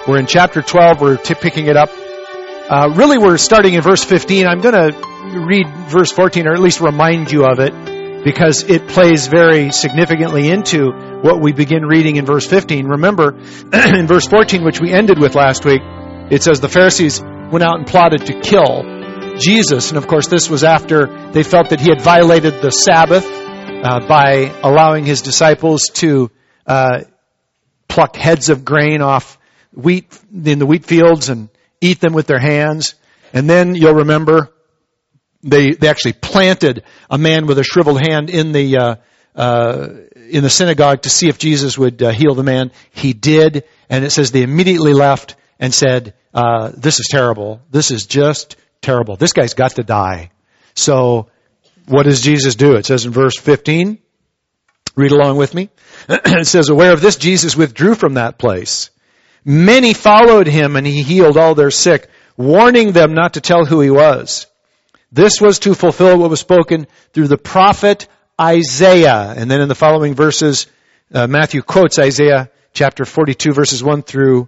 We're in chapter 12. We're picking it up. Really, we're starting in verse 15. I'm going to read verse 14, or at least remind you of it, because it plays very significantly into what we begin reading in verse 15. Remember, in verse 14, which we ended with last week, it says the Pharisees went out and plotted to kill Jesus. And of course, this was after they felt that he had violated the Sabbath by allowing his disciples to pluck heads of grain off wheat in the wheat fields and eat them with their hands. And then you'll remember they actually planted a man with a shriveled hand in the synagogue to see if Jesus would heal the man. He did, and it says they immediately left and said, "This is terrible. This is just terrible. This guy's got to die." So, what does Jesus do? It says in verse 15. Read along with me. It says, "Aware of this, Jesus withdrew from that place. Many followed him, and he healed all their sick, warning them not to tell who he was. This was to fulfill what was spoken through the prophet Isaiah." And then in the following verses, Matthew quotes Isaiah chapter 42, verses 1 through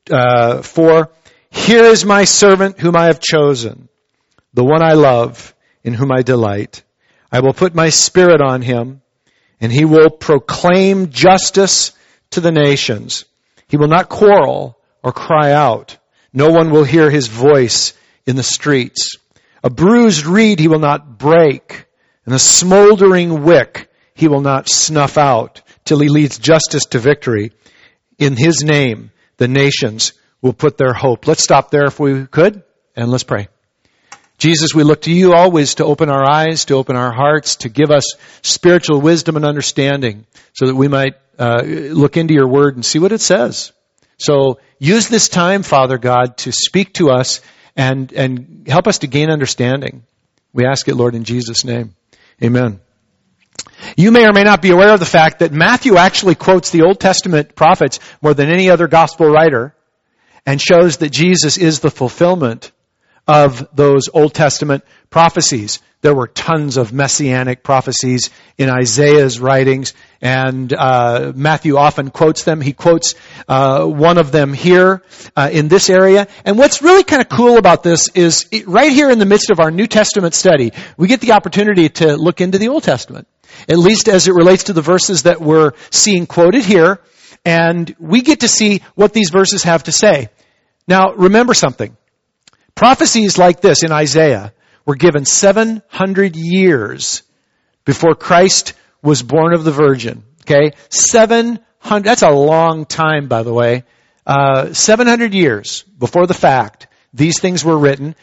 4. "Here is my servant whom I have chosen, the one I love, in whom I delight. I will put my spirit on him, and he will proclaim justice to the nations. He will not quarrel or cry out. No one will hear his voice in the streets. A bruised reed he will not break, and a smoldering wick he will not snuff out, till he leads justice to victory. In his name, the nations will put their hope." Let's stop there if we could, and let's pray. Jesus, we look to you always to open our eyes, to open our hearts, to give us spiritual wisdom and understanding so that we might look into your word and see what it says. So use this time, Father God, to speak to us and help us to gain understanding. We ask it, Lord, in Jesus' name. Amen. You may or may not be aware of the fact that Matthew actually quotes the Old Testament prophets more than any other gospel writer and shows that Jesus is the fulfillment of those Old Testament prophecies. There were tons of messianic prophecies in Isaiah's writings, and Matthew often quotes them. He quotes one of them here in this area. And what's really kind of cool about this is right here in the midst of our New Testament study, we get the opportunity to look into the Old Testament, at least as it relates to the verses that we're seeing quoted here, and we get to see what these verses have to say. Now, remember something. Prophecies like this in Isaiah were given 700 years before Christ was born of the Virgin. Okay? 700, that's a long time, by the way. 700 years before the fact, these things were written.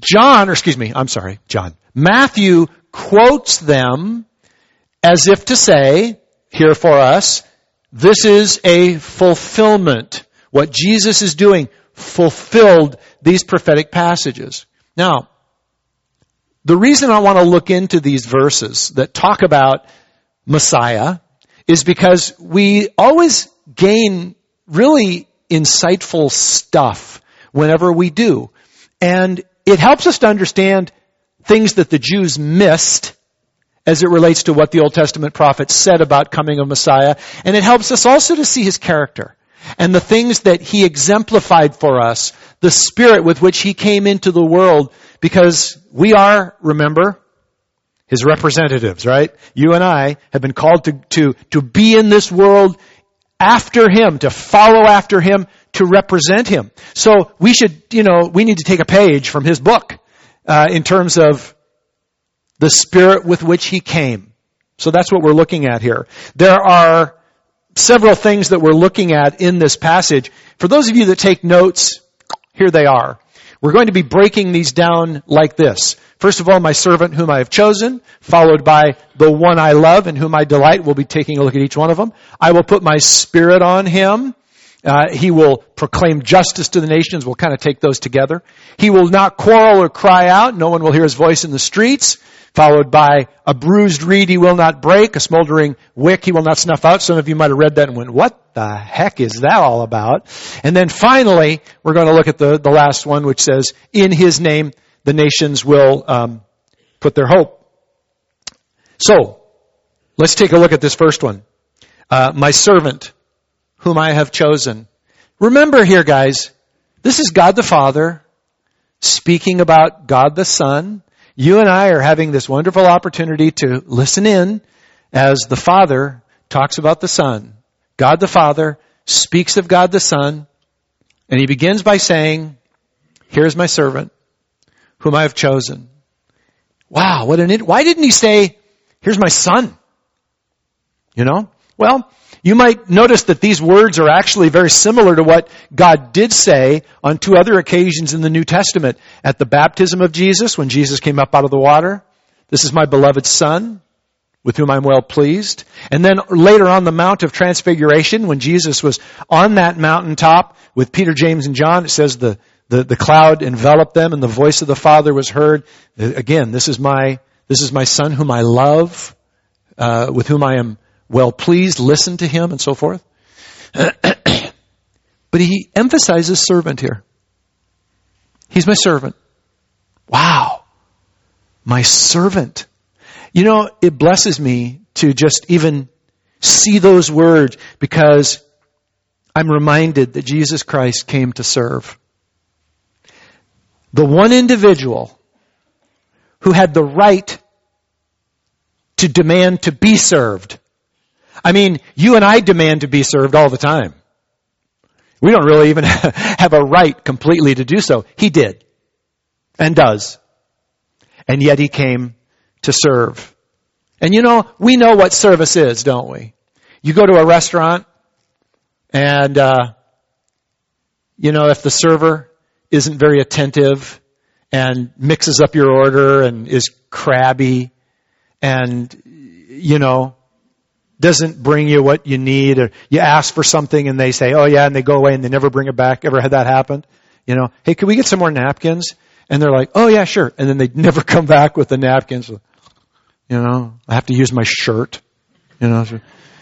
Matthew quotes them as if to say, here for us, this is a fulfillment. What Jesus is doing fulfilled these prophetic passages. Now, the reason I want to look into these verses that talk about Messiah is because we always gain really insightful stuff whenever we do. And it helps us to understand things that the Jews missed as it relates to what the Old Testament prophets said about coming of Messiah. And it helps us also to see his character and the things that he exemplified for us, the spirit with which he came into the world, because we are, remember, his representatives, right? You and I have been called to be in this world after him, to follow after him, to represent him. So we need to take a page from his book in terms of the spirit with which he came. So that's what we're looking at here. There are several things that we're looking at in this passage. For those of you that take notes, here they are. We're going to be breaking these down like this. First of all, my servant whom I have chosen, followed by the one I love in whom I delight. We'll be taking a look at each one of them. I will put my spirit on him. He will proclaim justice to the nations. We'll kind of take those together. He will not quarrel or cry out. No one will hear his voice in the streets. Followed by a bruised reed he will not break, a smoldering wick he will not snuff out. Some of you might have read that and went, what the heck is that all about? And then finally, we're going to look at the last one, which says, in his name the nations will put their hope. So, let's take a look at this first one. My servant whom I have chosen. remember here, guys, this is God the Father speaking about God the Son. You and I are having this wonderful opportunity to listen in as the Father talks about the Son. God the Father speaks of God the Son, and he begins by saying, here's my servant, whom I have chosen. Wow, why didn't he say, here's my son? You know? Well, you might notice that these words are actually very similar to what God did say on two other occasions in the New Testament. At the baptism of Jesus, when Jesus came up out of the water, this is my beloved Son, with whom I'm well pleased. And then later on the Mount of Transfiguration, when Jesus was on that mountaintop with Peter, James, and John, it says the cloud enveloped them and the voice of the Father was heard. Again, this is my Son whom I love, with whom I am well pleased. Listen to him and so forth. But he emphasizes servant here. He's my servant. Wow. My servant. You know, it blesses me to just even see those words because I'm reminded that Jesus Christ came to serve. The one individual who had the right to demand to be served. I mean, you and I demand to be served all the time. We don't really even have a right completely to do so. He did and does. And yet he came to serve. And you know, we know what service is, don't we? You go to a restaurant and, if the server isn't very attentive and mixes up your order and is crabby and, doesn't bring you what you need, or you ask for something and they say, oh yeah, and they go away and they never bring it back. Ever had that happen? Hey, can we get some more napkins? And they're like, oh yeah, sure. And then they never come back with the napkins. I have to use my shirt. And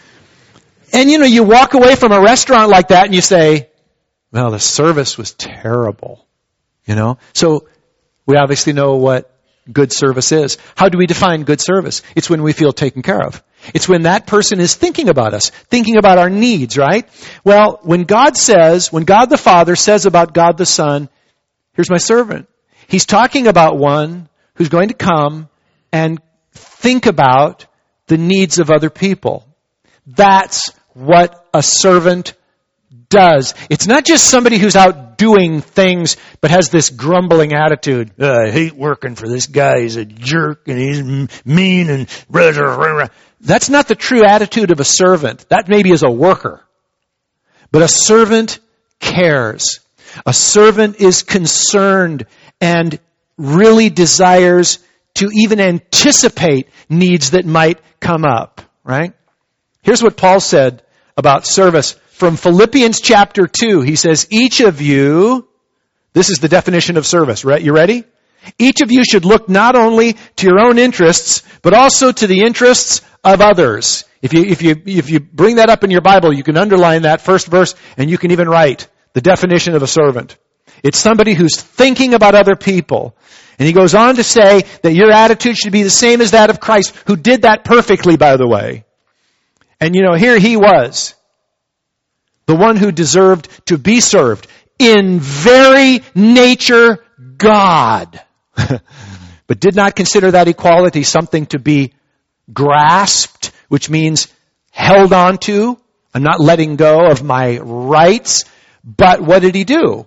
you walk away from a restaurant like that and you say, well, the service was terrible. So we obviously know what good service is. How do we define good service? It's when we feel taken care of. It's when that person is thinking about us, thinking about our needs, right? Well, when God the Father says about God the Son, here's my servant. He's talking about one who's going to come and think about the needs of other people. That's what a servant does. It's not just somebody who's out doing things but has this grumbling attitude. I hate working for this guy. He's a jerk and he's mean and blah, blah, blah, blah. That's not the true attitude of a servant. That maybe is a worker. But a servant cares. A servant is concerned and really desires to even anticipate needs that might come up, right? Here's what Paul said about service from Philippians chapter 2. He says, each of you, this is the definition of service, right? You ready? Each of you should look not only to your own interests, but also to the interests of others. If you bring that up in your Bible, you can underline that first verse and you can even write the definition of a servant. It's somebody who's thinking about other people. And he goes on to say that your attitude should be the same as that of Christ, who did that perfectly, by the way. And here he was, the one who deserved to be served, in very nature God, but did not consider that equality something to be grasped, which means held on to. I'm not letting go of my rights. But what did he do?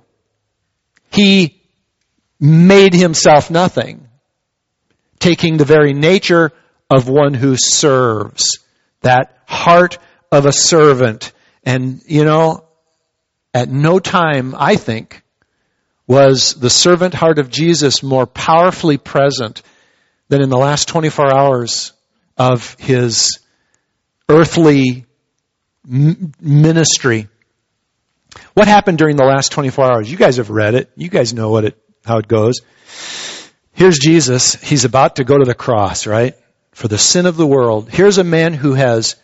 He made himself nothing, taking the very nature of one who serves, that heart of a servant. And, at no time, I think, was the servant heart of Jesus more powerfully present than in the last 24 hours of his earthly ministry. What happened during the last 24 hours? You guys have read it. You guys know how it goes. Here's Jesus. He's about to go to the cross, right? For the sin of the world. Here's a man who has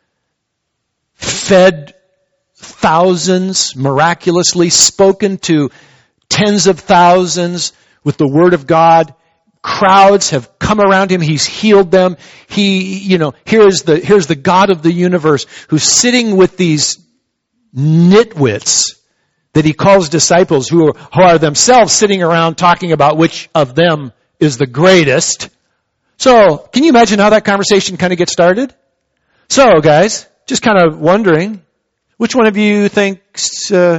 fed thousands miraculously, spoken to tens of thousands with the word of God. Crowds have come around him. He's healed them. Here's the God of the universe who's sitting with these nitwits that he calls disciples who are themselves sitting around talking about which of them is the greatest. So, can you imagine how that conversation kind of gets started? So, guys, just kind of wondering, which one of you thinks, which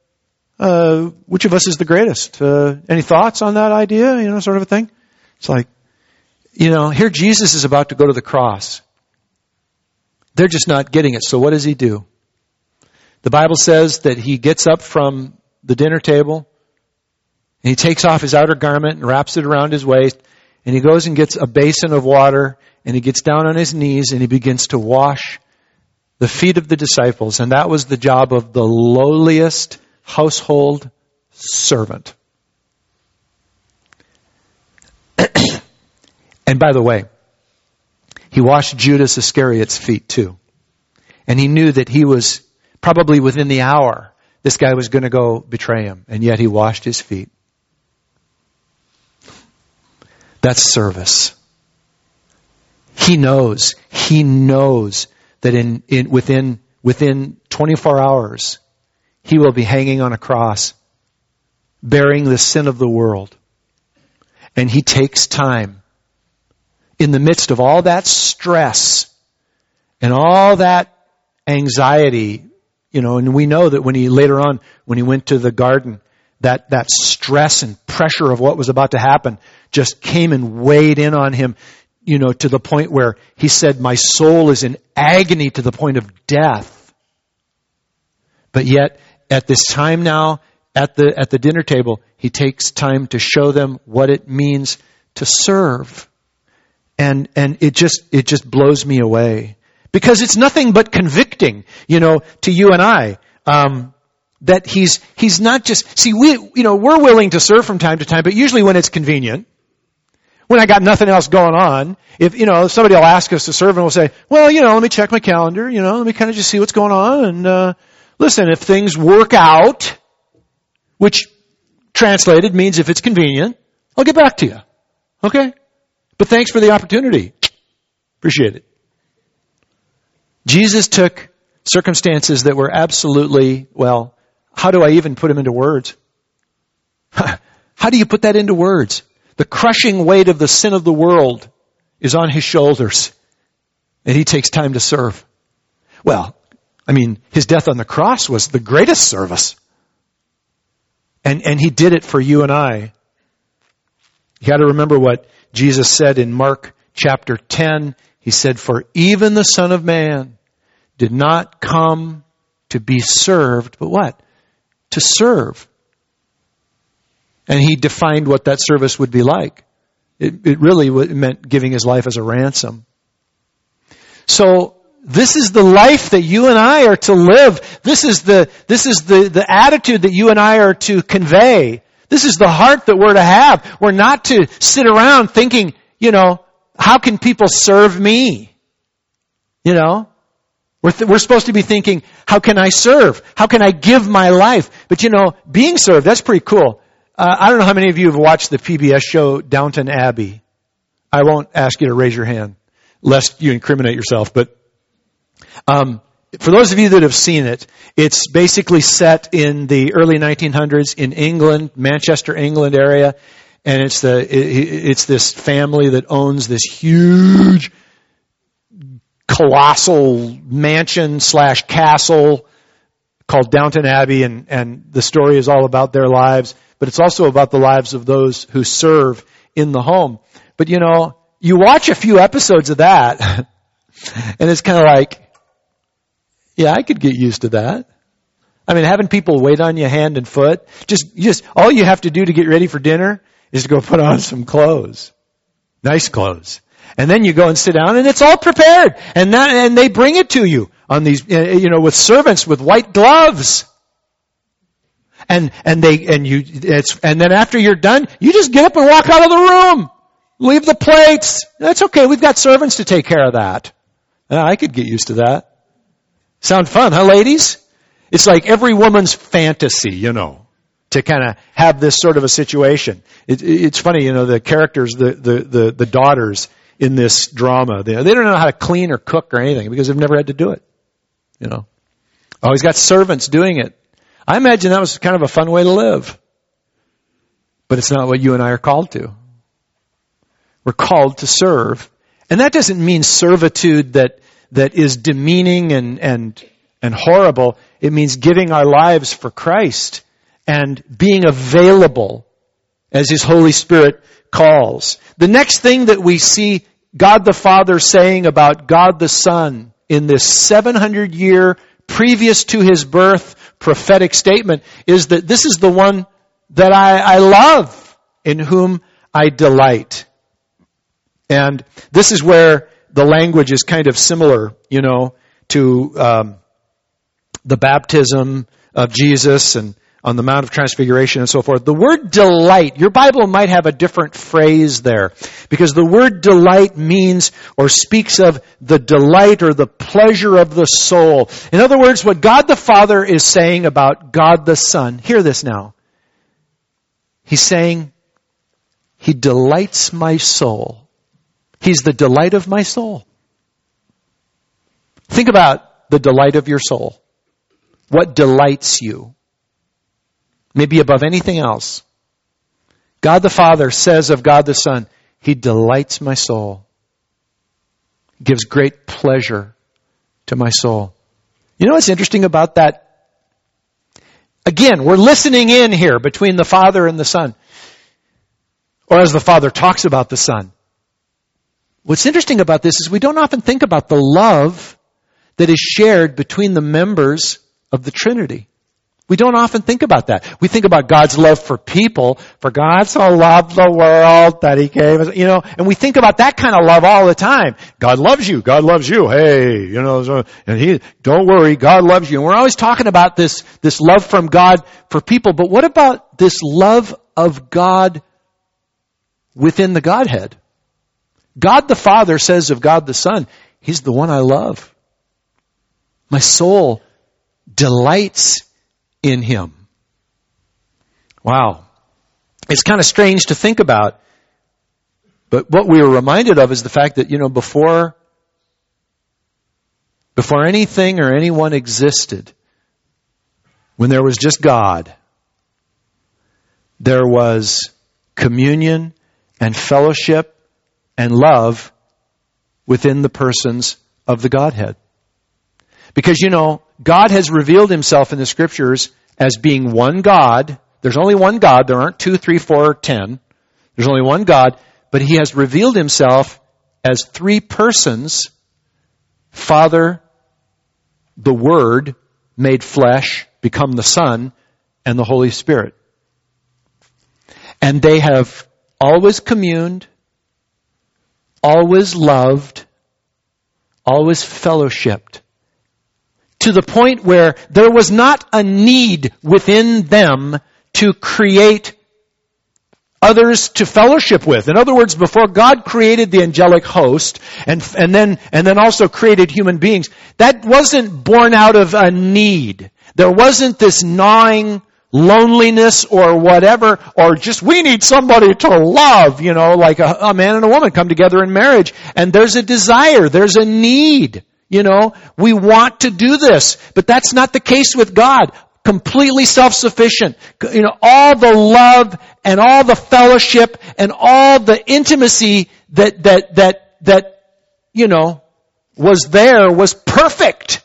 of us is the greatest? Any thoughts on that idea, sort of a thing? It's like, here Jesus is about to go to the cross. They're just not getting it. So what does he do? The Bible says that he gets up from the dinner table and he takes off his outer garment and wraps it around his waist, and he goes and gets a basin of water and he gets down on his knees and he begins to wash the feet of the disciples. And that was the job of the lowliest household servant. And by the way, he washed Judas Iscariot's feet too. And he knew that he was probably within the hour, this guy was going to go betray him. And yet he washed his feet. That's service. He knows that within 24 hours, he will be hanging on a cross, bearing the sin of the world. And he takes time in the midst of all that stress and all that anxiety, and we know that when he went to the garden, that stress and pressure of what was about to happen just came and weighed in on him, to the point where he said, my soul is in agony to the point of death. But yet, at this time now, at the dinner table, he takes time to show them what it means to serve. And it just blows me away. Because it's nothing but convicting, to you and I, that he's not just, see, we're willing to serve from time to time, but usually when it's convenient, when I got nothing else going on, if somebody will ask us to serve and we'll say, well, let me check my calendar, let me kind of just see what's going on. And, listen, if things work out, which translated means if it's convenient, I'll get back to you. Okay? But thanks for the opportunity. Appreciate it. Jesus took circumstances that were absolutely, how do I even put them into words? How do you put that into words? The crushing weight of the sin of the world is on his shoulders, and he takes time to serve. Well, his death on the cross was the greatest service. And he did it for you and I. You got to remember what Jesus said in Mark chapter 10. He said, for even the Son of Man did not come to be served, but what? To serve. And he defined what that service would be like. It really meant giving his life as a ransom. So this is the life that you and I are to live. This is the attitude that you and I are to convey. This is the heart that we're to have. We're not to sit around thinking, how can people serve me? We're supposed to be thinking, how can I serve? How can I give my life? But being served, that's pretty cool. I don't know how many of you have watched the PBS show Downton Abbey. I won't ask you to raise your hand, lest you incriminate yourself. But for those of you that have seen it, it's basically set in the early 1900s in England, Manchester, England area. And it's this family that owns this huge, colossal mansion/castle called Downton Abbey, and the story is all about their lives, but it's also about the lives of those who serve in the home. But you watch a few episodes of that, and it's kind of like, yeah, I could get used to that. Having people wait on you hand and foot, just all you have to do to get ready for dinner is to go put on some clothes. Nice clothes. And then you go and sit down and it's all prepared. And they bring it to you on these, with servants with white gloves. And then after you're done, you just get up and walk out of the room. Leave the plates. That's okay. We've got servants to take care of that. I could get used to that. Sound fun, huh, ladies? It's like every woman's fantasy, to kind of have this sort of a situation. It's funny, the characters, the daughters in this drama, they don't know how to clean or cook or anything because they've never had to do it. Always got servants doing it. I imagine that was kind of a fun way to live. But it's not what you and I are called to. We're called to serve. And that doesn't mean servitude that is demeaning and horrible. It means giving our lives for Christ and being available as His Holy Spirit calls. The next thing that we see God the Father saying about God the Son in this 700-year previous to His birth prophetic statement is that this is the one that I love, in whom I delight. And this is where the language is kind of similar, to the baptism of Jesus and on the Mount of Transfiguration and so forth. The word delight, your Bible might have a different phrase there, because the word delight means or speaks of the delight or the pleasure of the soul. In other words, what God the Father is saying about God the Son, hear this now. He's saying, He delights my soul. He's the delight of my soul. Think about the delight of your soul. What delights you? Maybe above anything else. God the Father says of God the Son, He delights my soul. He gives great pleasure to my soul. You know what's interesting about that? Again, we're listening in here between the Father and the Son. Or as the Father talks about the Son. What's interesting about this is we don't often think about the love that is shared between the members of the Trinity. We don't often think about that. We think about God's love for people, for God so loved the world that He gave us, and we think about that kind of love all the time. God loves you. God loves you. Hey, and don't worry, God loves you. And we're always talking about this love from God for people. But what about this love of God within the Godhead? God the Father says of God the Son, He's the one I love. My soul delights in Him. Wow. It's kind of strange to think about, but what we are reminded of is the fact that, before anything or anyone existed, when there was just God, there was communion and fellowship and love within the persons of the Godhead. Because, God has revealed Himself in the Scriptures as being one God. There's only one God. There aren't 2, 3, 4, 10. There's only one God. But He has revealed Himself as three persons. Father, the Word, made flesh, become the Son, and the Holy Spirit. And they have always communed, always loved, always fellowshipped. To the point where there was not a need within them to create others to fellowship with. In other words, before God created the angelic host and then also created human beings, that wasn't born out of a need. There wasn't this gnawing loneliness or whatever, or just we need somebody to love, like a man and a woman come together in marriage, and there's a desire, there's a need. We want to do this, but that's not the case with God. Completely self-sufficient. All the love and all the fellowship and all the intimacy that was there was perfect.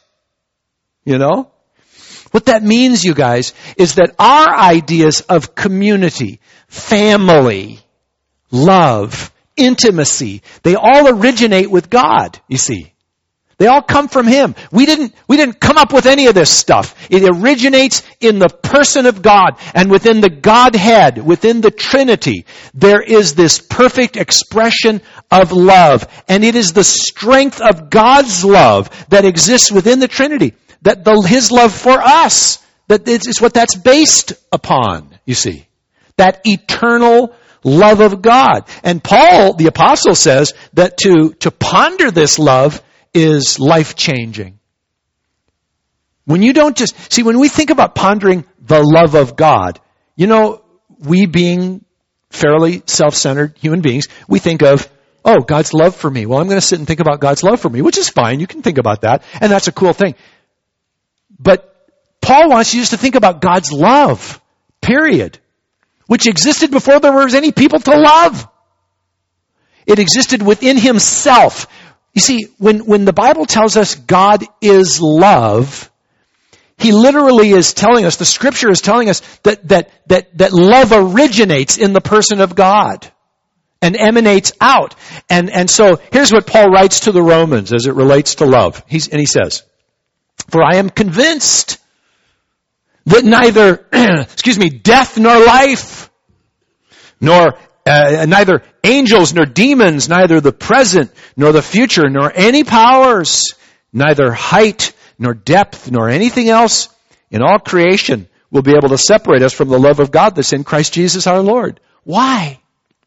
What that means, you guys, is that our ideas of community, family, love, intimacy, they all originate with God, you see. They all come from Him. We didn't come up with any of this stuff. It originates in the person of God, and within the Godhead, within the Trinity, there is this perfect expression of love. And it is the strength of God's love that exists within the Trinity. That His love for us, that is what that's based upon, you see. That eternal love of God. And Paul, the apostle, says that to ponder this love is life-changing. When you don't when we think about pondering the love of God, we being fairly self-centered human beings, we think of, God's love for me. Well, I'm going to sit and think about God's love for me, which is fine. You can think about that, and that's a cool thing. But Paul wants you just to think about God's love, period, which existed before there was any people to love. It existed within himself. You see, when the Bible tells us God is love, he literally is telling us, the scripture is telling us that love originates in the person of God and emanates out. And so here's what Paul writes to the Romans as it relates to love. He says, "For I am convinced that neither, death nor life, nor neither angels nor demons, neither the present nor the future, nor any powers, neither height nor depth, nor anything else in all creation will be able to separate us from the love of God that's in Christ Jesus our Lord." Why?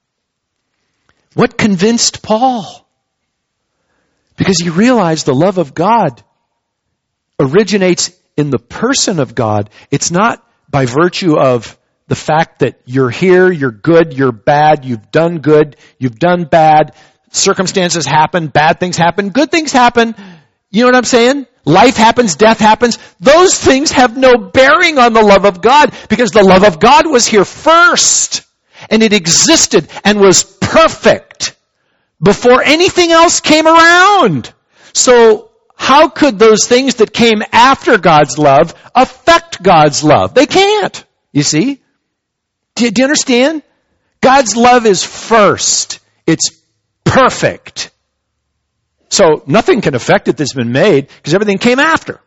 What convinced Paul? Because he realized the love of God originates in the person of God. It's not by virtue of the fact that you're here, you're good, you're bad, you've done good, you've done bad, circumstances happen, bad things happen, good things happen. You know what I'm saying? Life happens, death happens. Those things have no bearing on the love of God because the love of God was here first. And it existed and was perfect before anything else came around. So how could those things that came after God's love affect God's love? They can't. You see? Do you understand? God's love is first. It's perfect. So nothing can affect it that's been made because everything came after.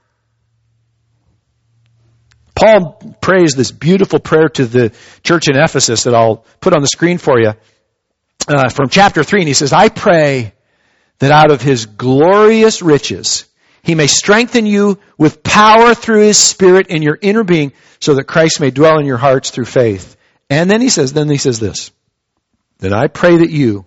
Paul prays this beautiful prayer to the church in Ephesus that I'll put on the screen for you from chapter 3. And he says, "I pray that out of his glorious riches he may strengthen you with power through his Spirit in your inner being so that Christ may dwell in your hearts through faith." And then he says this, "Then I pray that you,"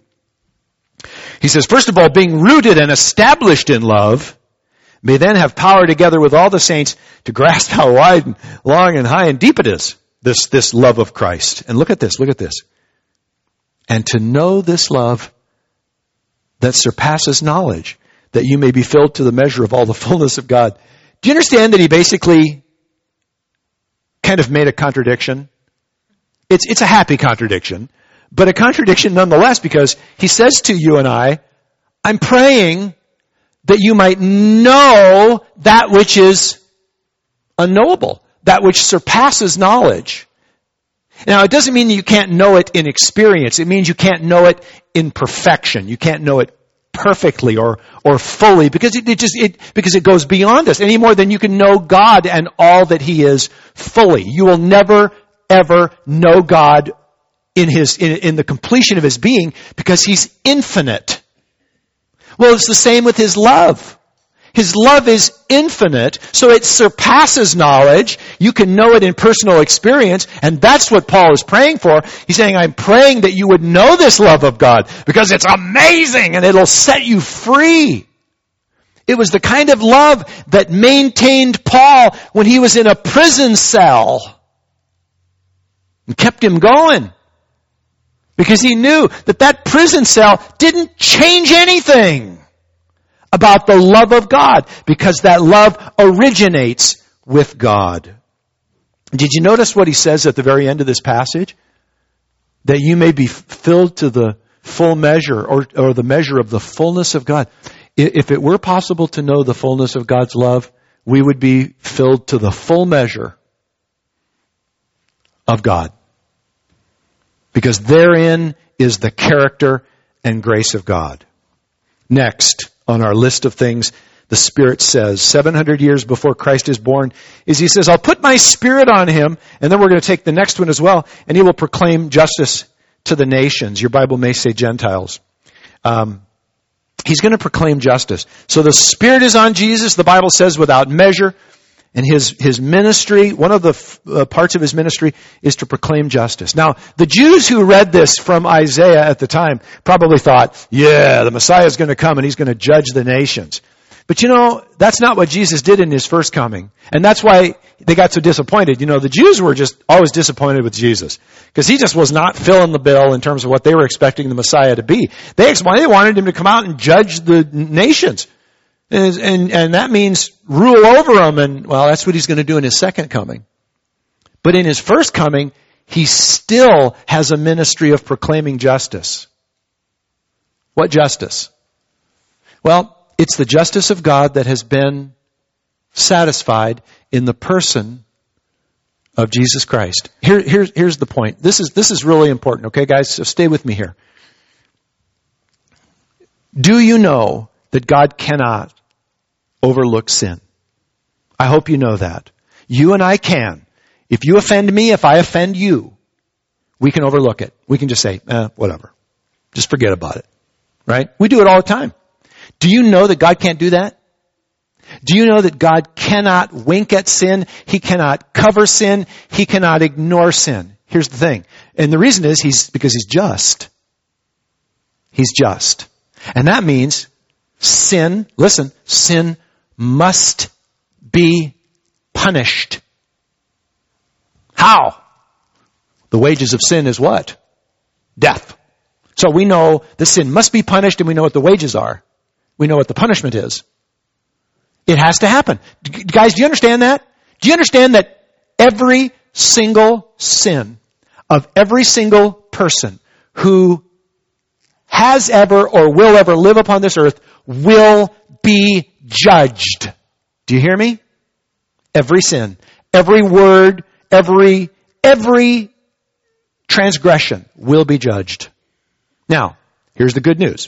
he says, "first of all, being rooted and established in love, may then have power together with all the saints to grasp how wide and long and high and deep it is, this love of Christ." And look at this. "And to know this love that surpasses knowledge, that you may be filled to the measure of all the fullness of God." Do you understand that he basically kind of made a contradiction? It's a happy contradiction, but a contradiction nonetheless, because he says to you and I, "I'm praying that you might know that which is unknowable, that which surpasses knowledge." Now, it doesn't mean that you can't know it in experience. It means you can't know it in perfection. You can't know it perfectly or fully because it goes beyond us any more than you can know God and all that he is fully. You will never ever know God in the completion of his being because he's infinite. Well, it's the same with his love. His love is infinite, so it surpasses knowledge. You can know it in personal experience, and that's what Paul is praying for. He's saying, "I'm praying that you would know this love of God because it's amazing and it'll set you free." It was the kind of love that maintained Paul when he was in a prison cell and kept him going. Because he knew that prison cell didn't change anything about the love of God. Because that love originates with God. Did you notice what he says at the very end of this passage? That you may be filled to the full measure or the measure of the fullness of God. If it were possible to know the fullness of God's love, we would be filled to the full measure of God. Because therein is the character and grace of God. Next, on our list of things, the Spirit says, 700 years before Christ is born, is he says, "I'll put my Spirit on him," and then we're going to take the next one as well, "and he will proclaim justice to the nations." Your Bible may say Gentiles. He's going to proclaim justice. So the Spirit is on Jesus, the Bible says, without measure. And his ministry, one of the parts of his ministry is to proclaim justice. Now, the Jews who read this from Isaiah at the time probably thought, yeah, the Messiah is going to come and he's going to judge the nations. But you know, that's not what Jesus did in his first coming. And that's why they got so disappointed. You know, the Jews were just always disappointed with Jesus. Because he just was not filling the bill in terms of what they were expecting the Messiah to be. They wanted him to come out and judge the nations. And that means rule over them. And, well, that's what he's going to do in his second coming. But in his first coming, he still has a ministry of proclaiming justice. What justice? Well, it's the justice of God that has been satisfied in the person of Jesus Christ. Here's the point. This is really important, okay, guys? So stay with me here. Do you know that God cannot overlook sin? I hope you know that. You and I can. If you offend me, if I offend you, we can overlook it. We can just say, whatever. Just forget about it. Right? We do it all the time. Do you know that God can't do that? Do you know that God cannot wink at sin? He cannot cover sin. He cannot ignore sin. Here's the thing. And the reason is because he's just. He's just. And that means sin must be punished. How? The wages of sin is what? Death. So we know the sin must be punished, and we know what the wages are. We know what the punishment is. It has to happen. Guys, do you understand that? Do you understand that every single sin of every single person who has ever or will ever live upon this earth will be judged? Do you hear me? Every sin, every word, every transgression will be judged. Now, here's the good news.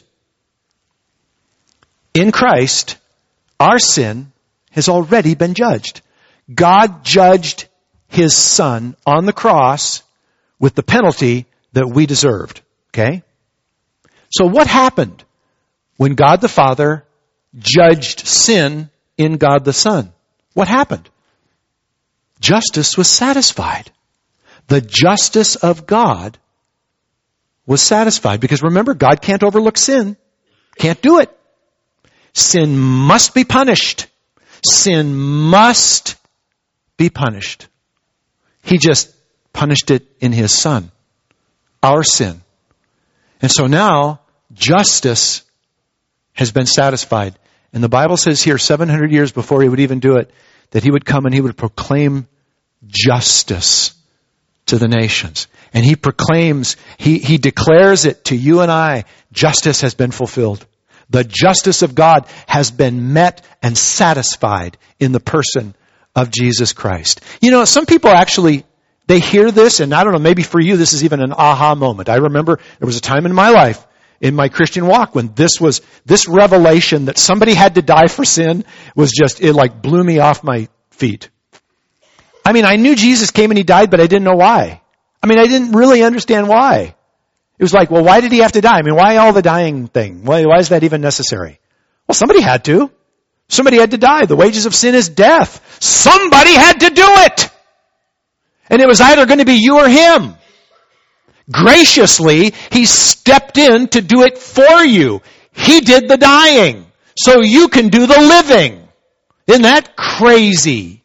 In Christ, our sin has already been judged. God judged His Son on the cross with the penalty that we deserved. Okay? So what happened when God the Father judged sin in God the Son? What happened? Justice was satisfied. The justice of God was satisfied. Because remember, God can't overlook sin. Can't do it. Sin must be punished. Sin must be punished. He just punished it in His Son. Our sin. And so now, justice has been satisfied. And the Bible says here, 700 years before He would even do it, that He would come and He would proclaim justice to the nations. And He proclaims, He declares it to you and I, justice has been fulfilled. The justice of God has been met and satisfied in the person of Jesus Christ. You know, some people actually, they hear this, and I don't know, maybe for you this is even an aha moment. I remember there was a time in my life, in my Christian walk, when this revelation that somebody had to die for sin was just, it like blew me off my feet. I mean, I knew Jesus came and He died, but I didn't know why. I mean, I didn't really understand why. It was like, well, why did He have to die? I mean, why all the dying thing? Why is that even necessary? Well, somebody had to. Somebody had to die. The wages of sin is death. Somebody had to do it. And it was either going to be you or Him. Graciously, He stepped in to do it for you. He did the dying, so you can do the living. Isn't that crazy?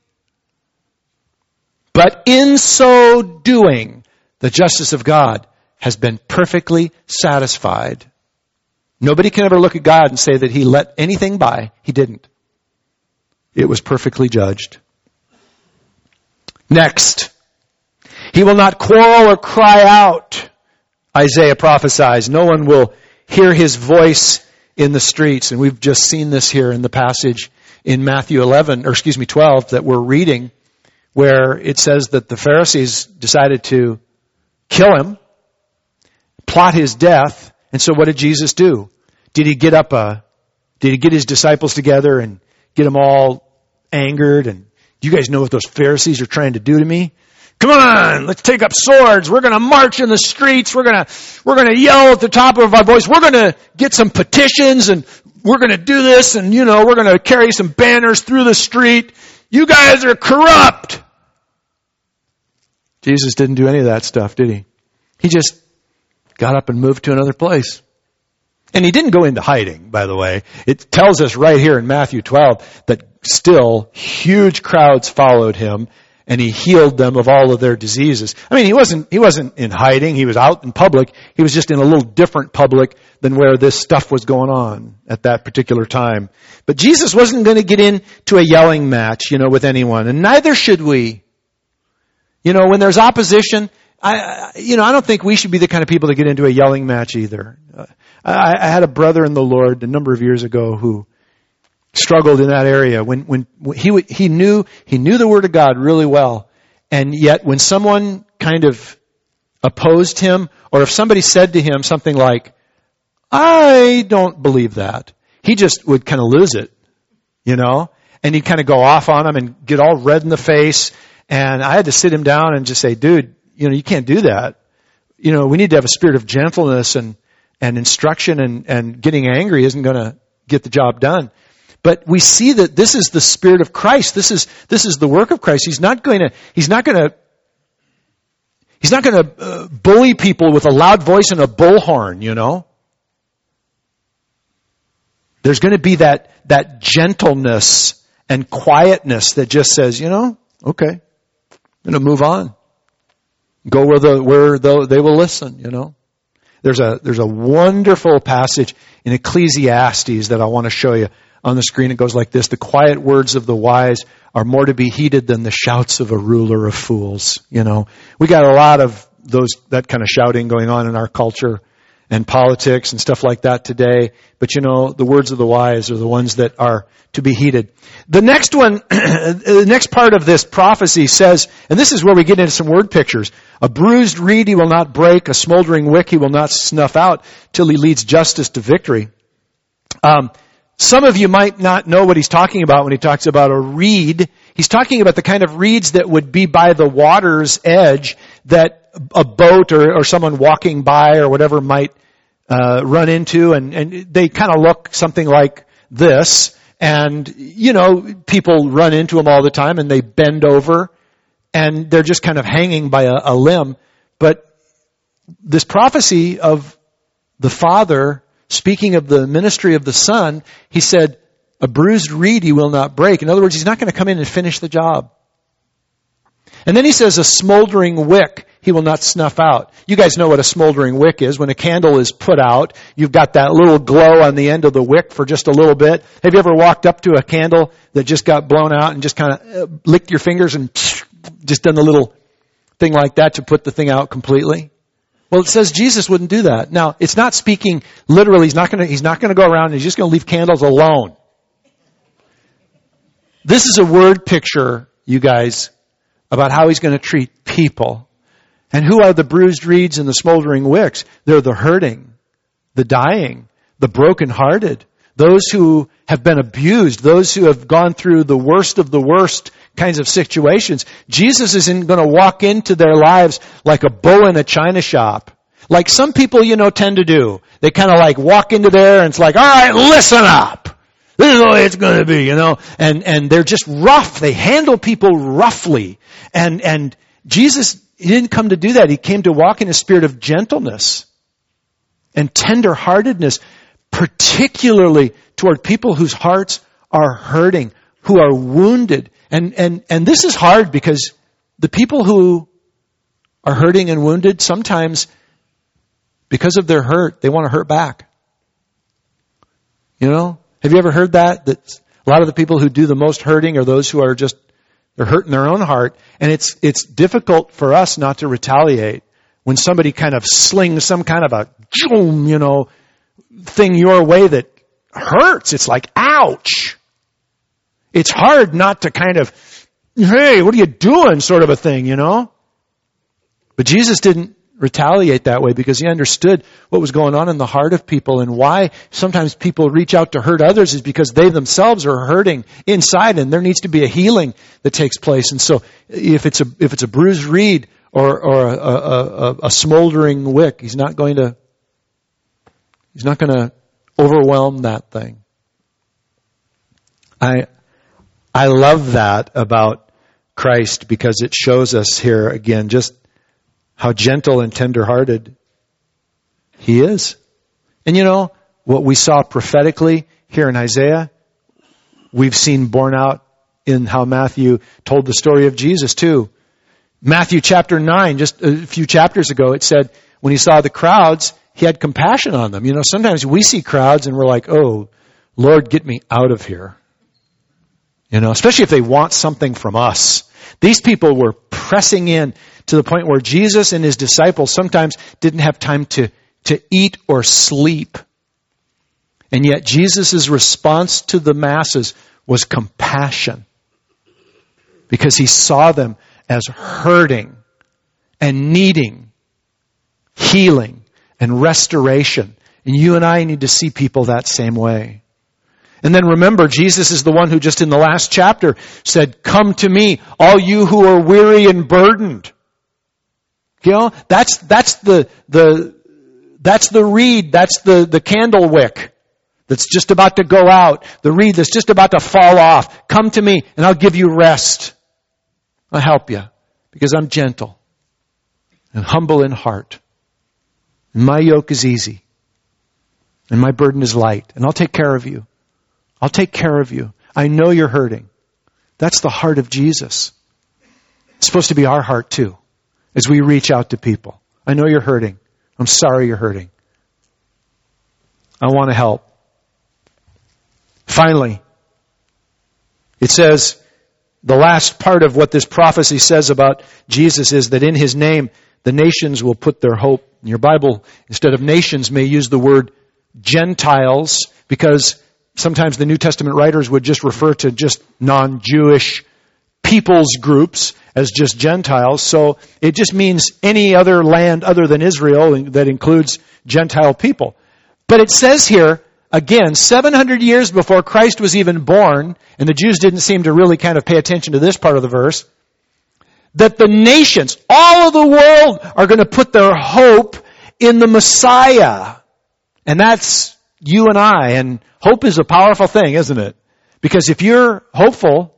But in so doing, the justice of God has been perfectly satisfied. Nobody can ever look at God and say that He let anything by. He didn't. It was perfectly judged. Next, He will not quarrel or cry out. Isaiah prophesies, no one will hear His voice in the streets. And we've just seen this here in the passage in Matthew 12 that we're reading, where it says that the Pharisees decided to kill Him, plot His death. And so what did Jesus do? Did He get His disciples together and get them all angered? And do you guys know what those Pharisees are trying to do to me? Come on, let's take up swords. We're going to march in the streets. We're going to yell at the top of our voice. We're going to get some petitions, and we're going to do this, and we're going to carry some banners through the street. You guys are corrupt. Jesus didn't do any of that stuff, did He? He just got up and moved to another place. And He didn't go into hiding, by the way. It tells us right here in Matthew 12 that still huge crowds followed Him, and He healed them of all of their diseases. I mean, He wasn't in hiding. He was out in public. He was just in a little different public than where this stuff was going on at that particular time. But Jesus wasn't going to get into a yelling match, with anyone. And neither should we. When there's opposition, I don't think we should be the kind of people that get into a yelling match either. I had a brother in the Lord a number of years ago who struggled in that area when he knew the Word of God really well. And yet when someone kind of opposed him, or if somebody said to him something like, I don't believe that, he just would kind of lose it, and he'd kind of go off on him and get all red in the face. And I had to sit him down and just say, dude, you can't do that. We need to have a spirit of gentleness and instruction, and getting angry isn't going to get the job done. But we see that this is the Spirit of Christ. This is the work of Christ. He's not going to bully people with a loud voice and a bullhorn, There's going to be that gentleness and quietness that just says, okay, I'm going to move on. Go where they will listen, There's a wonderful passage in Ecclesiastes that I want to show you on the screen. It goes like this: the quiet words of the wise are more to be heeded than the shouts of a ruler of fools. We got a lot of that kind of shouting going on in our culture and politics and stuff like that today. But the words of the wise are the ones that are to be heeded. The next one, the next part of this prophecy says, and this is where we get into some word pictures: a bruised reed he will not break, a smoldering wick he will not snuff out till he leads justice to victory. Some of you might not know what he's talking about when he talks about a reed. He's talking about the kind of reeds that would be by the water's edge that a boat or someone walking by or whatever might run into, and they kind of look something like this. And, people run into them all the time, and they bend over, and they're just kind of hanging by a limb. But this prophecy of the Father, speaking of the ministry of the Son, he said, a bruised reed he will not break. In other words, he's not going to come in and finish the job. And then he says, a smoldering wick he will not snuff out. You guys know what a smoldering wick is. When a candle is put out, you've got that little glow on the end of the wick for just a little bit. Have you ever walked up to a candle that just got blown out and just kind of licked your fingers and just done the little thing like that to put the thing out completely? Well, it says Jesus wouldn't do that. Now, it's not speaking literally. He's not going to go around and he's just going to leave candles alone. This is a word picture, you guys, about how he's going to treat people. And who are the bruised reeds and the smoldering wicks? They're the hurting, the dying, the brokenhearted, those who have been abused, those who have gone through the worst of the worst kinds of situations. Jesus isn't going to walk into their lives like a bull in a china shop, like some people, tend to do. They kind of like walk into there and it's like, all right, listen up. This is the way it's going to be, and they're just rough. They handle people roughly. And Jesus, he didn't come to do that. He came to walk in a spirit of gentleness and tenderheartedness, particularly toward people whose hearts are hurting, who are wounded. And this is hard because the people who are hurting and wounded, sometimes because of their hurt, they want to hurt back. Have you ever heard that? That a lot of the people who do the most hurting are those who are they're hurting their own heart. And it's difficult for us not to retaliate when somebody kind of slings some kind of a, thing your way that hurts. It's like, ouch. It's hard not to kind of, hey, what are you doing, sort of a thing, But Jesus didn't retaliate that way because he understood what was going on in the heart of people, and why sometimes people reach out to hurt others is because they themselves are hurting inside, and there needs to be a healing that takes place. And so if it's a bruised reed or a smoldering wick, he's not going to overwhelm that thing. I love that about Christ because it shows us here again just how gentle and tender-hearted he is. And what we saw prophetically here in Isaiah, we've seen borne out in how Matthew told the story of Jesus too. Matthew chapter 9, just a few chapters ago, it said, when he saw the crowds, he had compassion on them. You know, sometimes we see crowds and we're like, oh, Lord, get me out of here. You know, especially if they want something from us. These people were pressing in to the point where Jesus and his disciples sometimes didn't have time to eat or sleep. And yet Jesus' response to the masses was compassion. Because he saw them as hurting and needing healing and restoration. And you and I need to see people that same way. And then remember, Jesus is the one who just in the last chapter said, come to me, all you who are weary and burdened. You know, that's the reed, that's the candle wick that's just about to go out, the reed that's just about to fall off. Come to me and I'll give you rest. I'll help you because I'm gentle and humble in heart. And my yoke is easy and my burden is light, and I'll take care of you. I'll take care of you. I know you're hurting. That's the heart of Jesus. It's supposed to be our heart too, as we reach out to people. I know you're hurting. I'm sorry you're hurting. I want to help. Finally, it says, the last part of what this prophecy says about Jesus is that in his name, the nations will put their hope. In your Bible, instead of nations, may use the word Gentiles, because sometimes the New Testament writers would just refer to just non-Jewish peoples groups as just Gentiles. So it just means any other land other than Israel that includes Gentile people. But it says here, again, 700 years before Christ was even born, and the Jews didn't seem to really kind of pay attention to this part of the verse, that the nations, all of the world, are going to put their hope in the Messiah. And that's you and I. And hope is a powerful thing, isn't it? Because if you're hopeful,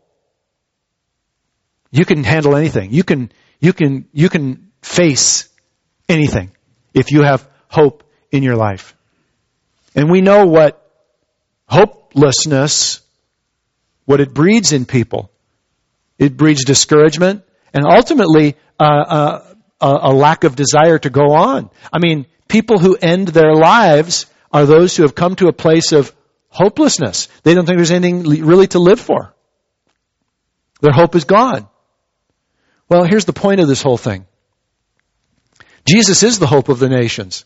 you can handle anything. You can face anything if you have hope in your life. And we know what hopelessness, what it breeds in people. It breeds discouragement and ultimately a lack of desire to go on. I mean, people who end their lives are those who have come to a place of hopelessness. They don't think there's anything really to live for. Their hope is gone. Well, here's the point of this whole thing. Jesus is the hope of the nations.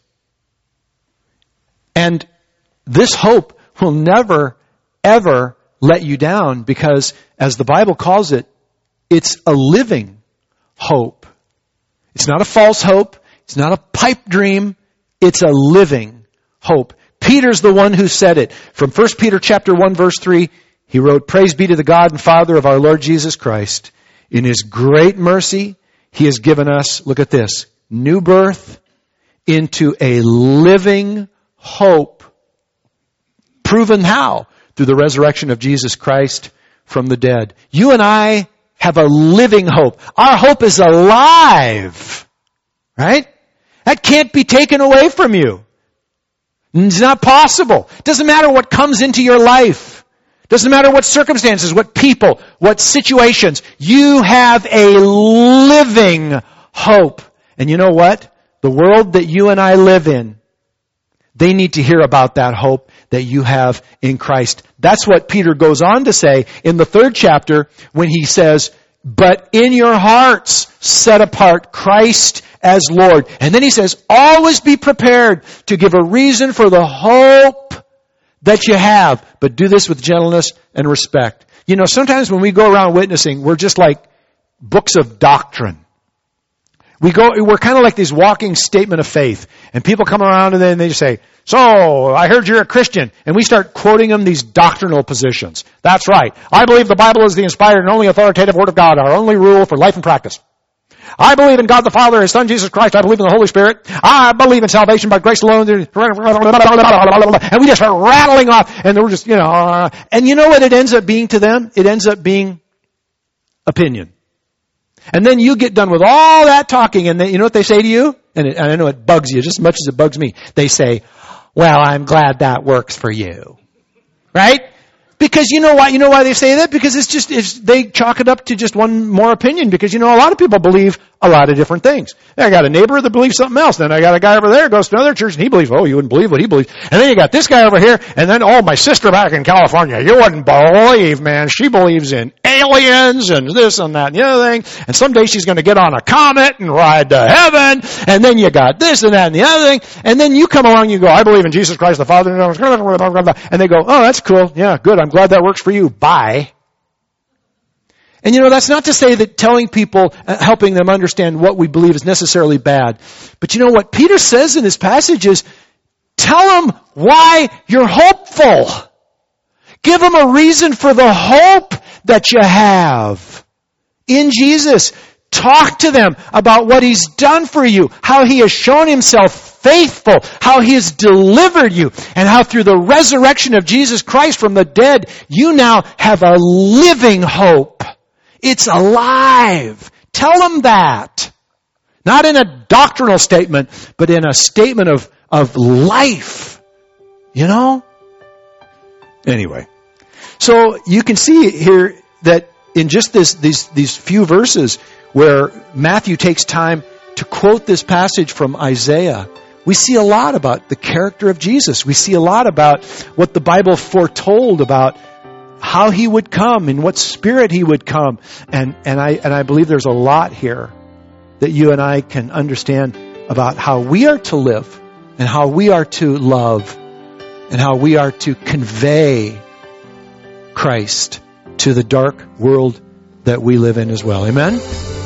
And this hope will never, ever let you down because, as the Bible calls it, it's a living hope. It's not a false hope. It's not a pipe dream. It's a living hope. Peter's the one who said it. From 1 Peter chapter 1 verse 3, he wrote, "Praise be to the God and Father of our Lord Jesus Christ. In his great mercy, he has given us," look at this, "new birth into a living hope." Proven how? Through the resurrection of Jesus Christ from the dead. You and I have a living hope. Our hope is alive. Right? That can't be taken away from you. It's not possible. It doesn't matter what comes into your life. It doesn't matter what circumstances, what people, what situations. You have a living hope. And you know what? The world that you and I live in, they need to hear about that hope that you have in Christ. That's what Peter goes on to say in the 3rd chapter when he says, "But in your hearts set apart Christ as Lord." And then he says, "Always be prepared to give a reason for the hope that you have, but do this with gentleness and respect." You know, sometimes when we go around witnessing, we're just like books of doctrine. We're kind of like these walking statement of faith. And people come around and then they just say, "So, I heard you're a Christian." And we start quoting them these doctrinal positions. That's right. "I believe the Bible is the inspired and only authoritative Word of God, our only rule for life and practice. I believe in God the Father, His Son, Jesus Christ. I believe in the Holy Spirit. I believe in salvation by grace alone." And we just start rattling off. And we're just, and you know what it ends up being to them? It ends up being opinion. And then you get done with all that talking, and then, you know what they say to you? And I know it bugs you just as much as it bugs me. They say, "Well, I'm glad that works for you." Right? Because you know why? You know why they say that? Because they chalk it up to just one more opinion. Because a lot of people believe a lot of different things. I got a neighbor that believes something else. Then I got a guy over there who goes to another church and he believes, you wouldn't believe what he believes. And then you got this guy over here, and then, my sister back in California, you wouldn't believe, man, she believes in aliens and this and that and the other thing. And someday she's going to get on a comet and ride to heaven. And then you got this and that and the other thing. And then you come along and you go, I believe in Jesus Christ the Father. And they go, that's cool. Yeah, good. I'm glad that works for you. Bye. And that's not to say that telling people, helping them understand what we believe is necessarily bad. But you know what Peter says in this passage is, tell them why you're hopeful. Give them a reason for the hope that you have in Jesus. Talk to them about what He's done for you, how He has shown Himself faithful, how He has delivered you, and how through the resurrection of Jesus Christ from the dead, you now have a living hope. It's alive. Tell them that. Not in a doctrinal statement, but in a statement of life. Anyway. So you can see here that in just these few verses where Matthew takes time to quote this passage from Isaiah, we see a lot about the character of Jesus. We see a lot about what the Bible foretold about how He would come, in what spirit He would come. And I believe there's a lot here that you and I can understand about how we are to live and how we are to love and how we are to convey Christ to the dark world that we live in as well. Amen?